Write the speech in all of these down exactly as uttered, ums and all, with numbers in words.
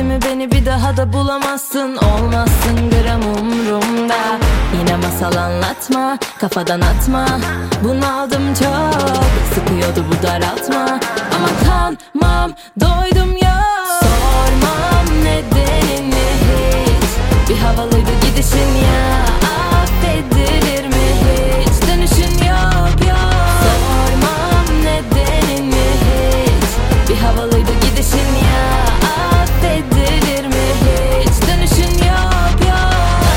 mi beni bir daha da bulamazsın. Olmazsın gram umrumda. Yine masal anlatma, kafadan atma. Bunaldım çok, sıkıyordu bu daraltma. Ama kanmam, doydum ya. Sormam nedenini hiç. Bir havalıydı gidişin ya. Affedilir mi hiç? Dönüşün yok yok. Sormam nedenini hiç. Bir havalıydı gidişin ya. Affedilir mi hiç? Dönüşün yok yok.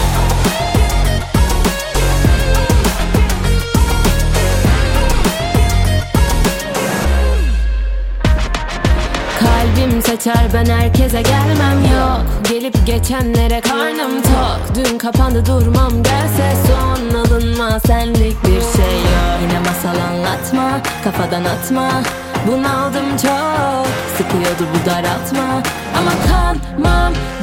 Kalbim seçer, ben herkese gelmem yok. Gelip geçenlere karnım tok. Dün kapandı durmam, gelse son. Alınma, senlik bir şey yok. Yine masal anlatma, kafadan atma. Bunaldım çok, sıkıyordu bu daraltma. Ama kanmam,